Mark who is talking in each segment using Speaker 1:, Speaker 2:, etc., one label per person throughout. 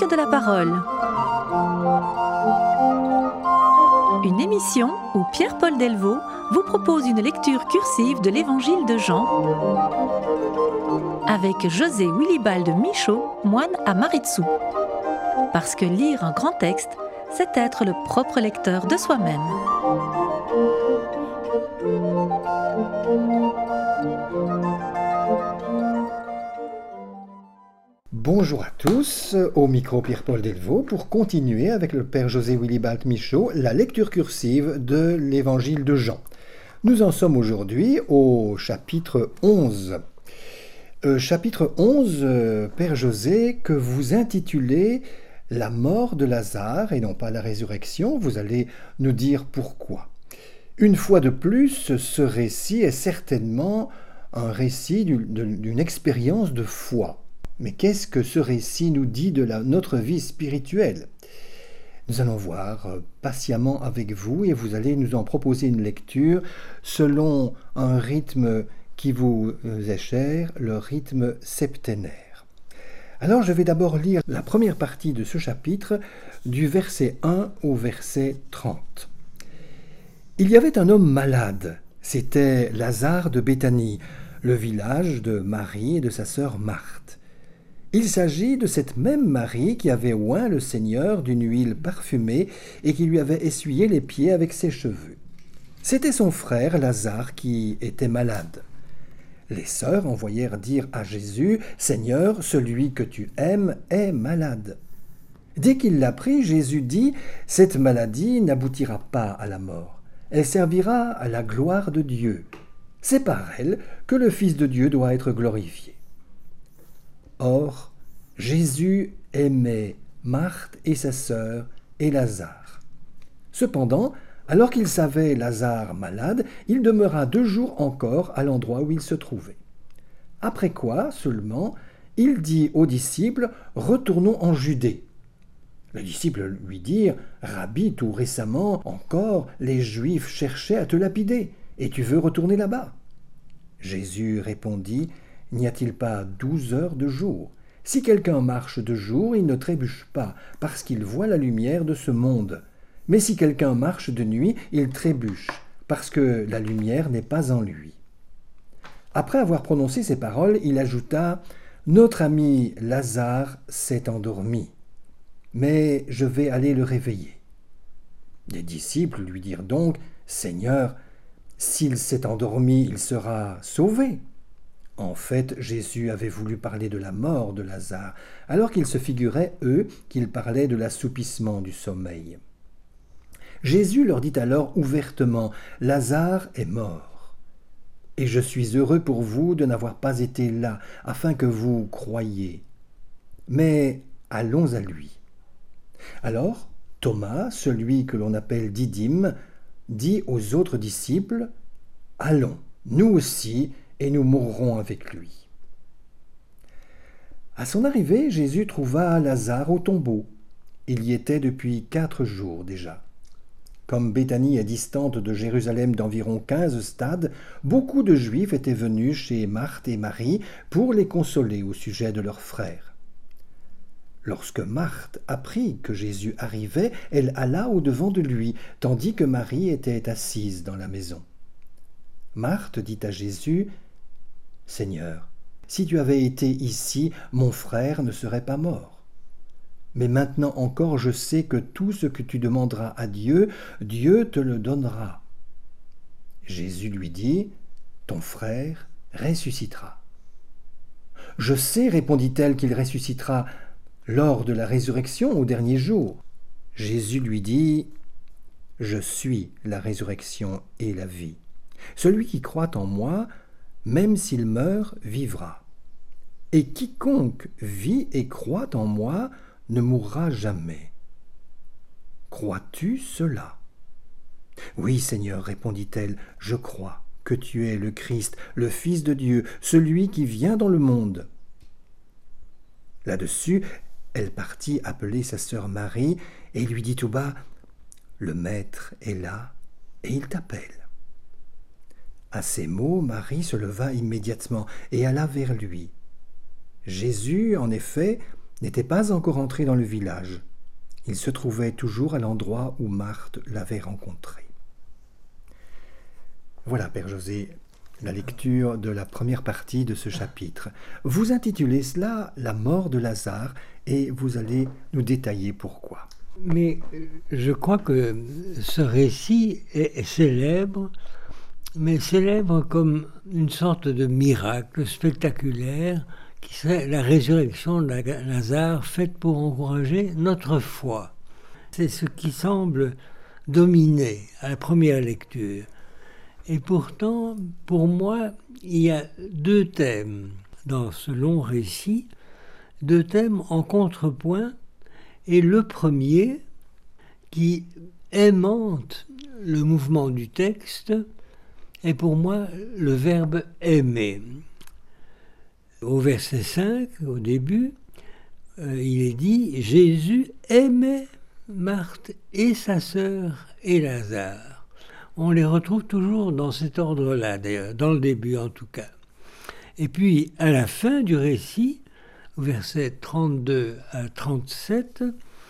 Speaker 1: Cercle de la parole. Une émission où Pierre-Paul Delvaux vous propose une lecture cursive de l'Évangile de Jean avec José Willibald Michaud, moine à Maritsou. Parce que lire un grand texte, c'est être le propre lecteur de soi-même.
Speaker 2: Bonjour à tous, au micro Pierre-Paul Delvaux pour continuer avec le Père José Willibald Michaud la lecture cursive de l'Évangile de Jean. Nous en sommes aujourd'hui au chapitre 11. Chapitre 11, Père José, que vous intitulez « La mort de Lazare » et non pas la résurrection. Vous allez nous dire pourquoi. Une fois de plus, ce récit est certainement un récit d'une expérience de foi. Mais qu'est-ce que ce récit nous dit de notre vie spirituelle ? Nous allons voir patiemment avec vous et vous allez nous en proposer une lecture selon un rythme qui vous est cher, le rythme septénaire. Alors je vais d'abord lire la première partie de ce chapitre du verset 1 au verset 30. Il y avait un homme malade, c'était Lazare de Béthanie, le village de Marie et de sa sœur Marthe. Il s'agit de cette même Marie qui avait oint le Seigneur d'une huile parfumée et qui lui avait essuyé les pieds avec ses cheveux. C'était son frère Lazare qui était malade. Les sœurs envoyèrent dire à Jésus « Seigneur, celui que tu aimes est malade. » Dès qu'il l'apprit, Jésus dit « Cette maladie n'aboutira pas à la mort. Elle servira à la gloire de Dieu. C'est par elle que le Fils de Dieu doit être glorifié. » Or, Jésus aimait Marthe et sa sœur et Lazare. Cependant, alors qu'il savait Lazare malade, il demeura 2 jours encore à l'endroit où il se trouvait. Après quoi, seulement, il dit aux disciples « Retournons en Judée ». Les disciples lui dirent « Rabbi, tout récemment encore, les Juifs cherchaient à te lapider, et tu veux retourner là-bas ?» Jésus répondit « N'y a-t-il pas 12 heures de jour ? Si quelqu'un marche de jour, il ne trébuche pas, parce qu'il voit la lumière de ce monde. Mais si quelqu'un marche de nuit, il trébuche, parce que la lumière n'est pas en lui. » Après avoir prononcé ces paroles, il ajouta « Notre ami Lazare s'est endormi, mais je vais aller le réveiller. » Les disciples lui dirent donc « Seigneur, s'il s'est endormi, il sera sauvé. » En fait, Jésus avait voulu parler de la mort de Lazare, alors qu'ils se figuraient, eux, qu'il parlait de l'assoupissement du sommeil. Jésus leur dit alors ouvertement « Lazare est mort, et je suis heureux pour vous de n'avoir pas été là, afin que vous croyiez. Mais allons à lui. » Alors, Thomas, celui que l'on appelle Didyme, dit aux autres disciples « Allons, nous aussi, et nous mourrons avec lui. » À son arrivée, Jésus trouva Lazare au tombeau. Il y était depuis 4 jours déjà. Comme Béthanie est distante de Jérusalem d'environ 15 stades, beaucoup de Juifs étaient venus chez Marthe et Marie pour les consoler au sujet de leur frère. Lorsque Marthe apprit que Jésus arrivait, elle alla au-devant de lui, tandis que Marie était assise dans la maison. Marthe dit à Jésus « Seigneur, si tu avais été ici, mon frère ne serait pas mort. Mais maintenant encore je sais que tout ce que tu demanderas à Dieu, Dieu te le donnera. » Jésus lui dit « Ton frère ressuscitera. » « Je sais, répondit-elle, qu'il ressuscitera lors de la résurrection au dernier jour. » Jésus lui dit « Je suis la résurrection et la vie. Celui qui croit en moi, même s'il meurt, vivra. Et quiconque vit et croit en moi ne mourra jamais. Crois-tu cela ? » « Oui, Seigneur, répondit-elle, je crois que tu es le Christ, le Fils de Dieu, celui qui vient dans le monde. » Là-dessus, elle partit appeler sa sœur Marie et lui dit tout bas « Le Maître est là et il t'appelle. » À ces mots, Marie se leva immédiatement et alla vers lui. Jésus, en effet, n'était pas encore entré dans le village. Il se trouvait toujours à l'endroit où Marthe l'avait rencontré. Voilà, Père José, la lecture de la première partie de ce chapitre. Vous intitulez cela « La mort de Lazare » et vous allez nous détailler pourquoi.
Speaker 3: Mais je crois que ce récit est célèbre, mais célèbre comme une sorte de miracle spectaculaire qui serait la résurrection de Lazare faite pour encourager notre foi. C'est ce qui semble dominer à la première lecture. Et pourtant, pour moi, il y a deux thèmes dans ce long récit, deux thèmes en contrepoint, et le premier qui aimante le mouvement du texte est pour moi le verbe aimer. Au verset 5, au début, il est dit « Jésus aimait Marthe et sa sœur et Lazare ». On les retrouve toujours dans cet ordre-là, d'ailleurs, dans le début en tout cas. Et puis, à la fin du récit, au verset 32 à 37,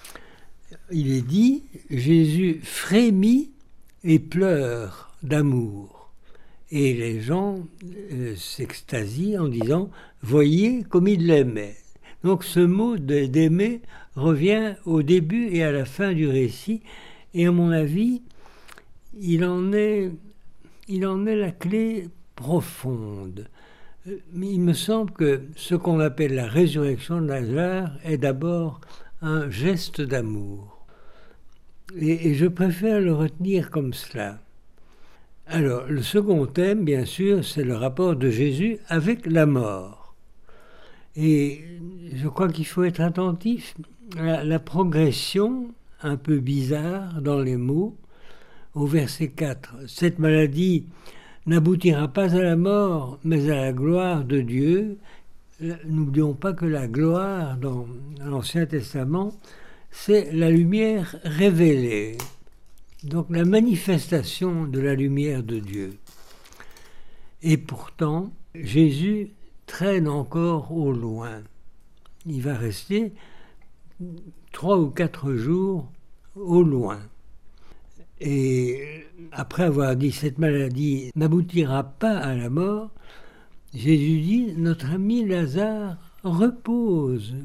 Speaker 3: il est dit « Jésus frémit et pleure d'amour ». Et les gens s'extasient en disant « Voyez comme il l'aimait ». Donc ce mot d'aimer revient au début et à la fin du récit. Et à mon avis, il en est la clé profonde. Mais il me semble que ce qu'on appelle la résurrection de Lazare est d'abord un geste d'amour. Et je préfère le retenir comme cela. Alors, le second thème, bien sûr, c'est le rapport de Jésus avec la mort. Et je crois qu'il faut être attentif à la progression un peu bizarre dans les mots. Au verset 4, « Cette maladie n'aboutira pas à la mort, mais à la gloire de Dieu. » N'oublions pas que la gloire dans l'Ancien Testament, c'est la lumière révélée. Donc la manifestation de la lumière de Dieu. Et pourtant, Jésus traîne encore au loin. Il va rester 3 ou 4 jours au loin. Et après avoir dit « cette maladie n'aboutira pas à la mort », Jésus dit « notre ami Lazare repose,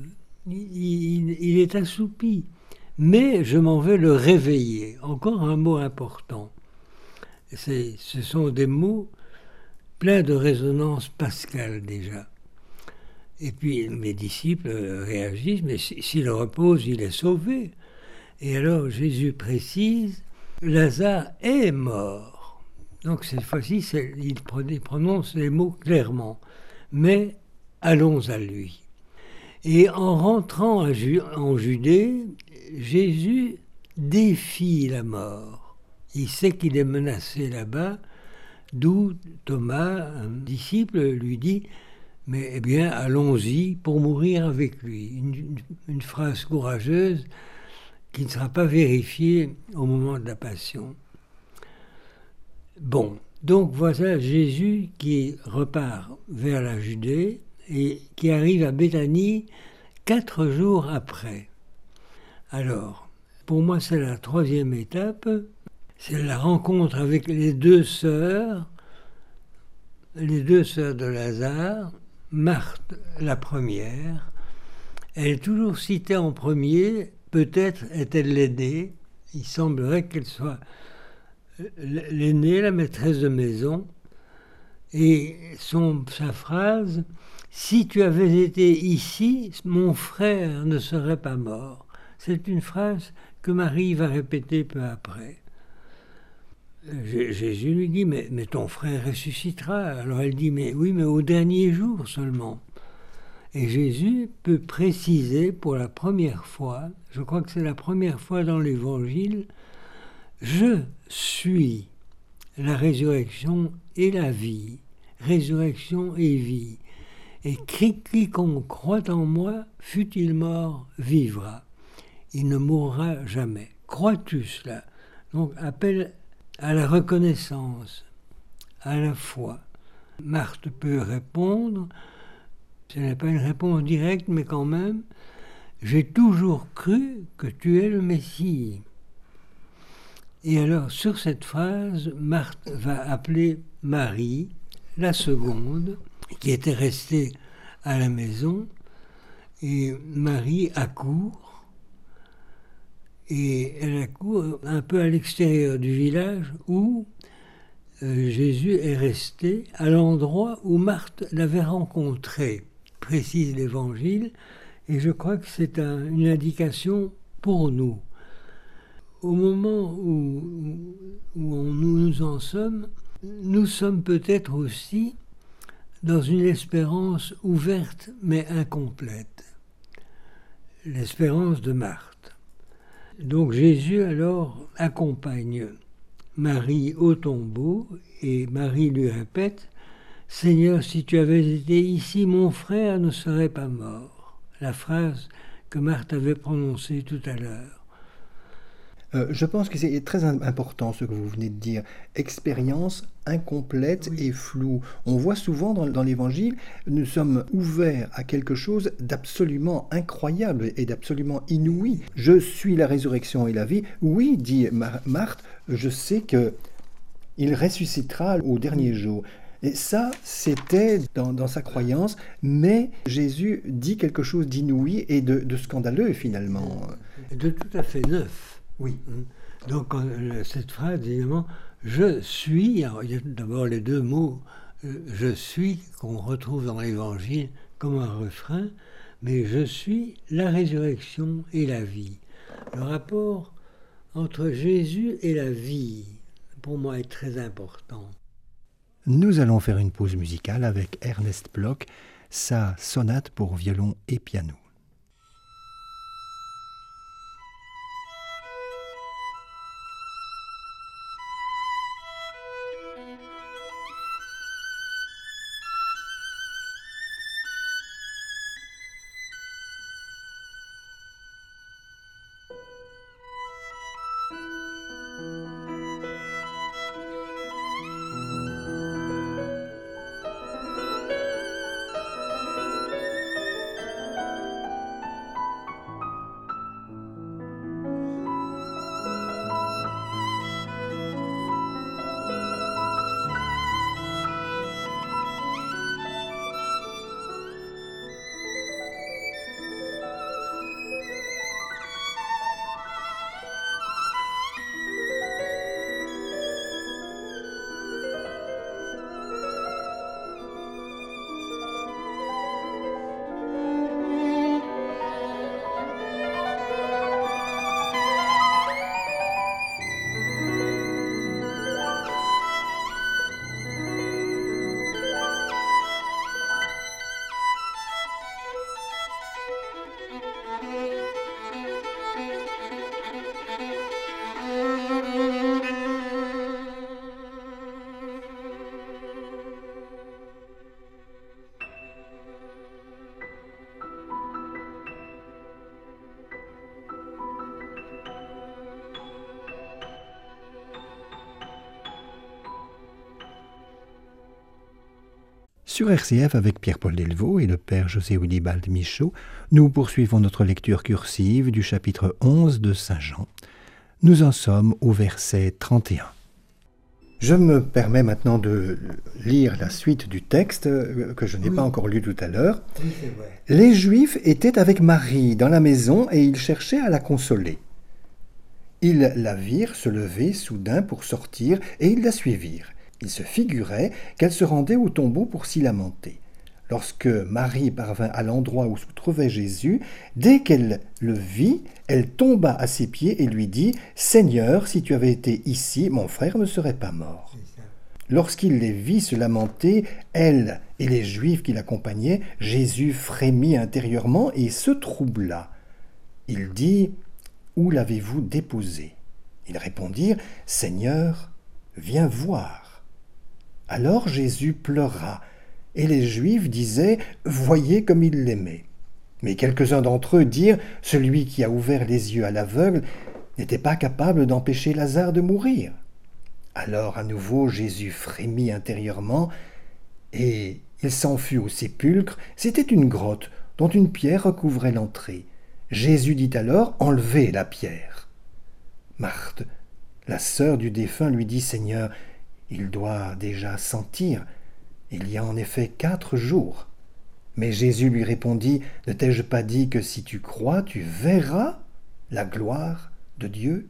Speaker 3: il est assoupi, mais je m'en vais le réveiller ». Encore un mot important. Ce sont des mots pleins de résonance pascale déjà. Et puis mes disciples réagissent « mais s'il repose, il est sauvé ». Et alors Jésus précise « Lazare est mort ». Donc cette fois-ci, il prononce les mots clairement. Mais allons à lui. Et en rentrant en Judée, Jésus défie la mort. Il sait qu'il est menacé là-bas, d'où Thomas, un disciple, lui dit « mais eh bien, allons-y pour mourir avec lui ». Une phrase courageuse qui ne sera pas vérifiée au moment de la Passion. Bon, donc voilà Jésus qui repart vers la Judée et qui arrive à Béthanie 4 jours après. Alors, pour moi, c'est la troisième étape, c'est la rencontre avec les deux sœurs de Lazare, Marthe la première. Elle est toujours citée en premier, peut-être est-elle l'aînée, il semblerait qu'elle soit l'aînée, la maîtresse de maison, et sa phrase « Si tu avais été ici, mon frère ne serait pas mort ». C'est une phrase que Marie va répéter peu après. Jésus lui dit « mais ton frère ressuscitera ». Alors elle dit « mais oui, mais au dernier jour seulement ». Et Jésus peut préciser pour la première fois, je crois que c'est la première fois dans l'Évangile, « Je suis la résurrection et la vie, résurrection et vie. Et quiconque croit en moi, fût-il mort, vivra. Il ne mourra jamais. » Crois-tu cela? Donc, appel à la reconnaissance, à la foi. Marthe peut répondre, ce n'est pas une réponse directe, mais quand même, j'ai toujours cru que tu es le Messie. Et alors, sur cette phrase, Marthe va appeler Marie, la seconde, qui était restée à la maison, et Marie accourt, et elle accourt un peu à l'extérieur du village où Jésus est resté, à l'endroit où Marthe l'avait rencontré, précise l'Évangile, et je crois que c'est une indication pour nous. Au moment où nous en sommes, nous sommes peut-être aussi dans une espérance ouverte mais incomplète, l'espérance de Marthe. Donc Jésus alors accompagne Marie au tombeau et Marie lui répète « Seigneur, si tu avais été ici, mon frère ne serait pas mort ». La phrase que Marthe avait prononcée tout à l'heure.
Speaker 2: Je pense que c'est très important ce que vous venez de dire. Expérience incomplète et floue. On voit souvent dans l'Évangile, nous sommes ouverts à quelque chose d'absolument incroyable et d'absolument inouï. Je suis la résurrection et la vie. Oui, dit Marthe, je sais qu'il ressuscitera au dernier jour. Et ça, c'était dans sa croyance, mais Jésus dit quelque chose d'inouï et de scandaleux finalement.
Speaker 3: De tout à fait neuf.
Speaker 2: Oui.
Speaker 3: Donc cette phrase, évidemment, je suis, alors, il y a d'abord les deux mots, je suis, qu'on retrouve dans l'Évangile comme un refrain, mais je suis la résurrection et la vie. Le rapport entre Jésus et la vie, pour moi, est très important.
Speaker 2: Nous allons faire une pause musicale avec Ernest Bloch, sa sonate pour violon et piano. Sur RCF, avec Pierre-Paul Delvaux et le père José Willibald Michaud, nous poursuivons notre lecture cursive du chapitre 11 de Saint Jean. Nous en sommes au verset 31. Je me permets maintenant de lire la suite du texte que je n'ai pas encore lu tout à l'heure.
Speaker 3: Oui, c'est vrai.
Speaker 2: Les Juifs étaient avec Marie dans la maison et ils cherchaient à la consoler. Ils la virent se lever soudain pour sortir et ils la suivirent. Ils se figuraient qu'elle se rendait au tombeau pour s'y lamenter. Lorsque Marie parvint à l'endroit où se trouvait Jésus, dès qu'elle le vit, elle tomba à ses pieds et lui dit « Seigneur, si tu avais été ici, mon frère ne serait pas mort. » Lorsqu'il les vit se lamenter, elle et les Juifs qui l'accompagnaient, Jésus frémit intérieurement et se troubla. Il dit « Où l'avez-vous déposé ?» Ils répondirent « Seigneur, viens voir. » Alors Jésus pleura, et les Juifs disaient « Voyez comme il l'aimait ». Mais quelques-uns d'entre eux dirent « Celui qui a ouvert les yeux à l'aveugle n'était pas capable d'empêcher Lazare de mourir. » Alors à nouveau Jésus frémit intérieurement, et il s'enfuit au sépulcre. C'était une grotte dont une pierre recouvrait l'entrée. Jésus dit alors, enlevez la pierre. Marthe, la sœur du défunt, lui dit, Seigneur, il doit déjà sentir. Il y a en effet 4 jours. Mais Jésus lui répondit, ne t'ai-je pas dit que si tu crois, tu verras la gloire de Dieu?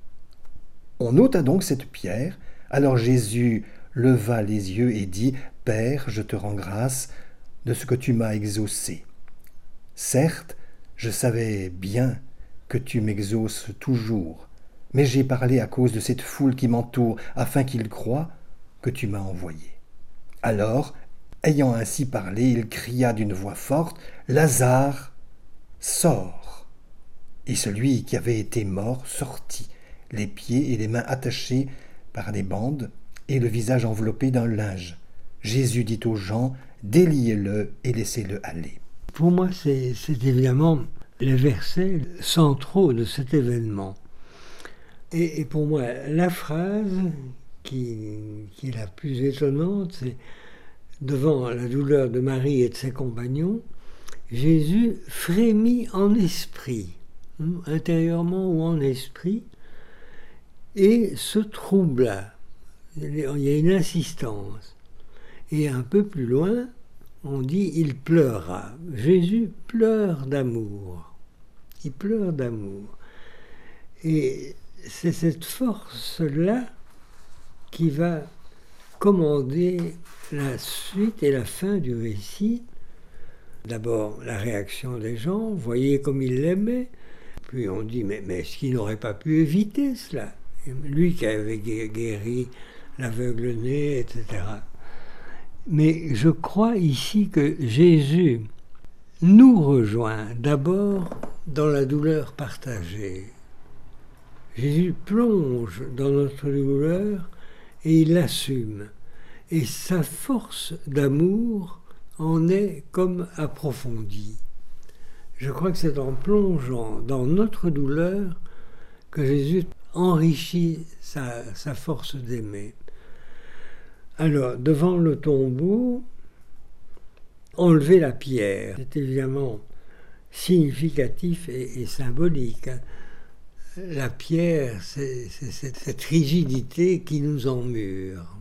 Speaker 2: On ôta donc cette pierre. Alors Jésus leva les yeux et dit, Père, je te rends grâce de ce que tu m'as exaucé. Certes, je savais bien que tu m'exauces toujours, mais j'ai parlé à cause de cette foule qui m'entoure, afin qu'ils croient que tu m'as envoyé. Alors, ayant ainsi parlé, il cria d'une voix forte, Lazare, sors. Et celui qui avait été mort sortit, les pieds et les mains attachés par des bandes et le visage enveloppé d'un linge. Jésus dit aux gens, déliez-le et laissez-le aller.
Speaker 3: Pour moi, c'est évidemment les versets centraux de cet événement. Et pour moi, la phrase qui est la plus étonnante, c'est devant la douleur de Marie et de ses compagnons, Jésus frémit en esprit, intérieurement ou en esprit, et se troubla. Il y a une insistance. Et un peu plus loin, on dit « il pleura ». Jésus pleure d'amour. Il pleure d'amour. Et c'est cette force-là qui va commander la suite et la fin du récit. D'abord, la réaction des gens, voyez comme il l'aimait. Puis on dit, mais est-ce qu'il n'aurait pas pu éviter cela? Lui qui avait guéri l'aveugle-né, etc. Mais je crois ici que Jésus nous rejoint d'abord dans la douleur partagée. Jésus plonge dans notre douleur et il l'assume. Et sa force d'amour en est comme approfondie. Je crois que c'est en plongeant dans notre douleur que Jésus enrichit sa force d'aimer. Alors, devant le tombeau, enlever la pierre, c'est évidemment significatif et symbolique. La pierre, c'est cette rigidité qui nous emmure.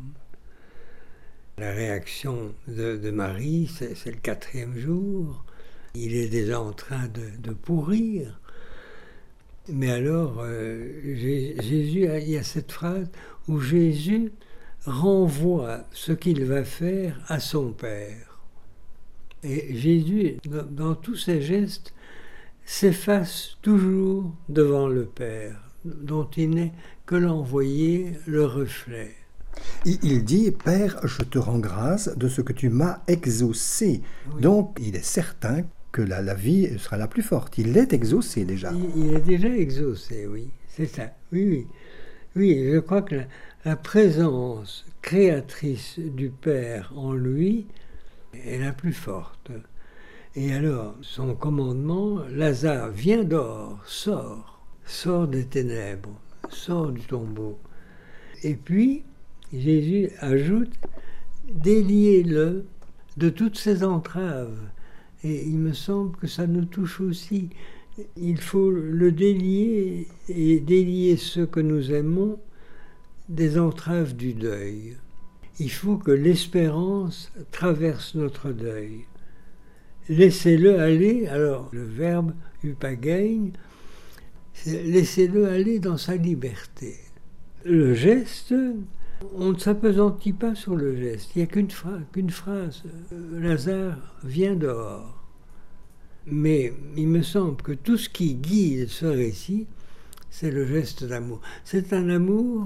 Speaker 3: La réaction de Marie, c'est le 4e jour. Il est déjà en train de pourrir. Mais alors, Jésus, il y a cette phrase où Jésus renvoie ce qu'il va faire à son Père. Et Jésus, dans tous ses gestes, s'efface toujours devant le Père, dont il n'est que l'envoyé, le reflet.
Speaker 2: Il dit, Père, je te rends grâce de ce que tu m'as exaucé. Oui. Donc, il est certain que la vie sera la plus forte. Il est exaucé déjà.
Speaker 3: Il est déjà exaucé, oui. C'est ça. Oui. Oui, je crois que la présence créatrice du Père en lui est la plus forte. Et alors, son commandement, Lazare, viens dehors, sors des ténèbres, sors du tombeau. Et puis, Jésus ajoute, déliez-le de toutes ses entraves. Et il me semble que ça nous touche aussi. Il faut le délier et délier ceux que nous aimons des entraves du deuil. Il faut que l'espérance traverse notre deuil. Laissez-le aller, alors le verbe upagain, c'est laissez-le aller dans sa liberté. Le geste, on ne s'appesantit pas sur le geste, il n'y a qu'une phrase, Lazare, viens dehors. Mais il me semble que tout ce qui guide ce récit, c'est le geste d'amour. C'est un amour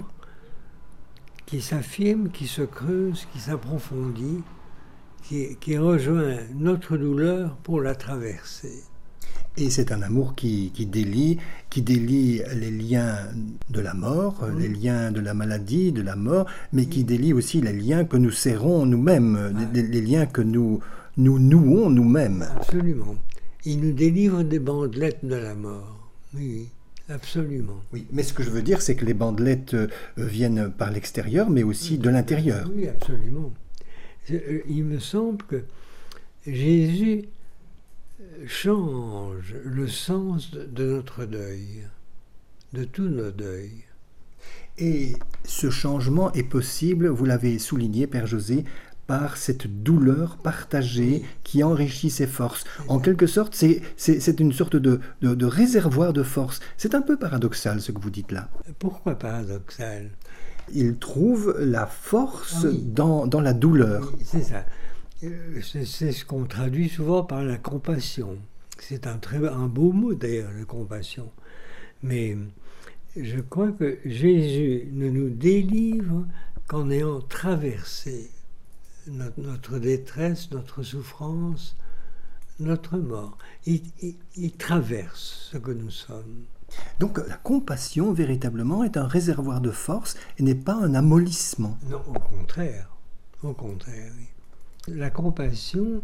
Speaker 3: qui s'affirme, qui se creuse, qui s'approfondit, qui rejoint notre douleur pour la traverser.
Speaker 2: Et c'est un amour qui délie les liens de la mort, les liens de la maladie, de la mort, mais qui délie aussi les liens que nous serrons nous-mêmes, les liens que nous nouons nous-mêmes.
Speaker 3: Absolument. Il nous délivre des bandelettes de la mort. Oui, absolument.
Speaker 2: Oui, mais ce que je veux dire, c'est que les bandelettes viennent par l'extérieur, mais aussi de l'intérieur.
Speaker 3: Oui, absolument. Il me semble que Jésus change le sens de notre deuil, de tous nos deuils.
Speaker 2: Et ce changement est possible, vous l'avez souligné, Père José, par cette douleur partagée qui enrichit ses forces. En quelque sorte, c'est une sorte de réservoir de force. C'est un peu paradoxal ce que vous dites là.
Speaker 3: Pourquoi paradoxal?
Speaker 2: Il trouve la force dans la douleur.
Speaker 3: Oui, c'est ça. C'est ce qu'on traduit souvent par la compassion. C'est un beau mot d'ailleurs, la compassion. Mais je crois que Jésus ne nous délivre qu'en ayant traversé notre détresse, notre souffrance, notre mort. Il traverse ce que nous sommes.
Speaker 2: Donc la compassion, véritablement, est un réservoir de force et n'est pas un amollissement.
Speaker 3: Non, au contraire. Au contraire, oui. La compassion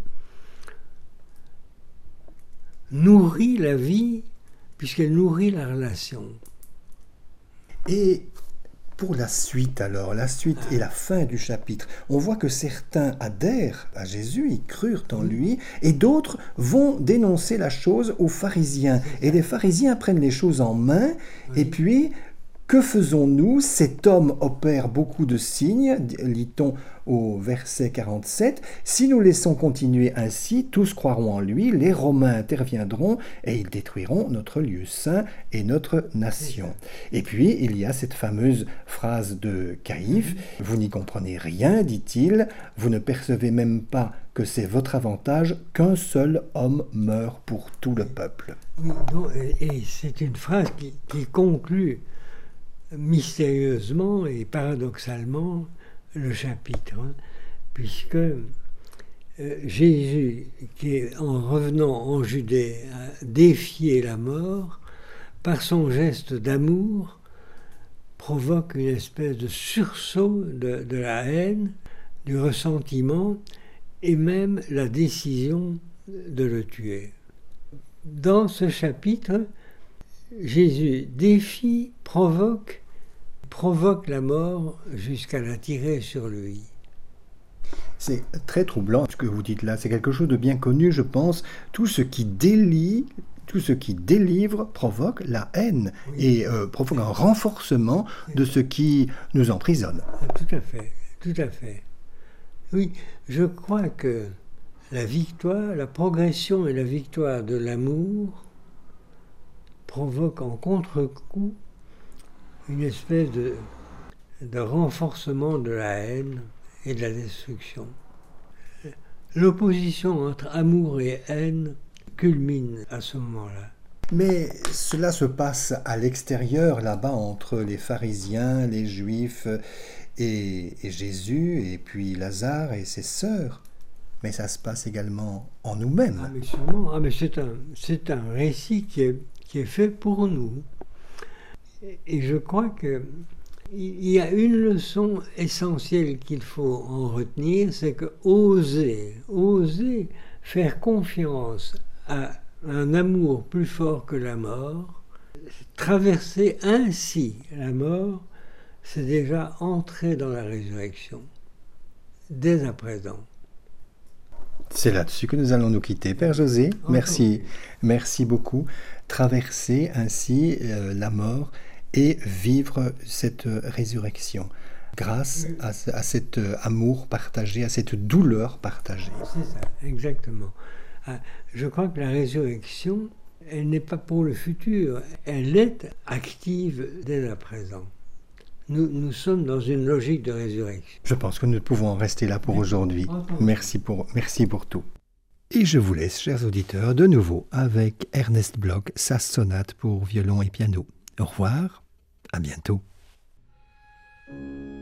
Speaker 3: nourrit la vie puisqu'elle nourrit la relation.
Speaker 2: Et pour la suite alors, la suite et la fin du chapitre, on voit que certains adhèrent à Jésus, ils crurent en lui, et d'autres vont dénoncer la chose aux pharisiens. Et les pharisiens prennent les choses en main, et puis, que faisons-nous? Cet homme opère beaucoup de signes, lit-on au verset 47. Si nous laissons continuer ainsi, tous croiront en lui, les Romains interviendront et ils détruiront notre lieu saint et notre nation. Et puis, il y a cette fameuse phrase de Caïphe, « Vous n'y comprenez rien, dit-il, vous ne percevez même pas que c'est votre avantage qu'un seul homme meure pour tout le peuple. »
Speaker 3: Oui, et c'est une phrase qui conclut mystérieusement et paradoxalement le chapitre, puisque Jésus, qui en revenant en Judée a défié la mort, par son geste d'amour, provoque une espèce de sursaut de la haine, du ressentiment et même la décision de le tuer. Dans ce chapitre, Jésus défie, provoque la mort jusqu'à la tirer sur lui.
Speaker 2: C'est très troublant ce que vous dites là. C'est quelque chose de bien connu, je pense. Tout ce qui délie, tout ce qui délivre provoque la haine et provoque un renforcement de ce qui nous emprisonne.
Speaker 3: Tout à fait, tout à fait. Oui, je crois que la victoire, la progression et la victoire de l'amour provoquent en contre-coup une espèce de renforcement de la haine et de la destruction. L'opposition entre amour et haine culmine à ce moment-là.
Speaker 2: Mais cela se passe à l'extérieur, là-bas, entre les pharisiens, les juifs et Jésus, et puis Lazare et ses sœurs. Mais ça se passe également en nous-mêmes.
Speaker 3: Ah, mais sûrement. Ah, mais c'est un récit qui est fait pour nous. Et je crois qu'il y a une leçon essentielle qu'il faut en retenir, c'est que oser faire confiance à un amour plus fort que la mort, traverser ainsi la mort, c'est déjà entrer dans la résurrection, dès à présent.
Speaker 2: C'est là-dessus que nous allons nous quitter. Père José, merci beaucoup. Traverser ainsi la mort et vivre cette résurrection grâce à cet amour partagé, à cette douleur partagée.
Speaker 3: C'est ça, exactement. Je crois que la résurrection, elle n'est pas pour le futur, elle est active dès à présent. Nous sommes dans une logique de résurrection.
Speaker 2: Je pense que nous pouvons en rester là pour aujourd'hui. Merci pour tout. Et je vous laisse, chers auditeurs, de nouveau avec Ernest Bloch, sa sonate pour violon et piano. Au revoir, à bientôt.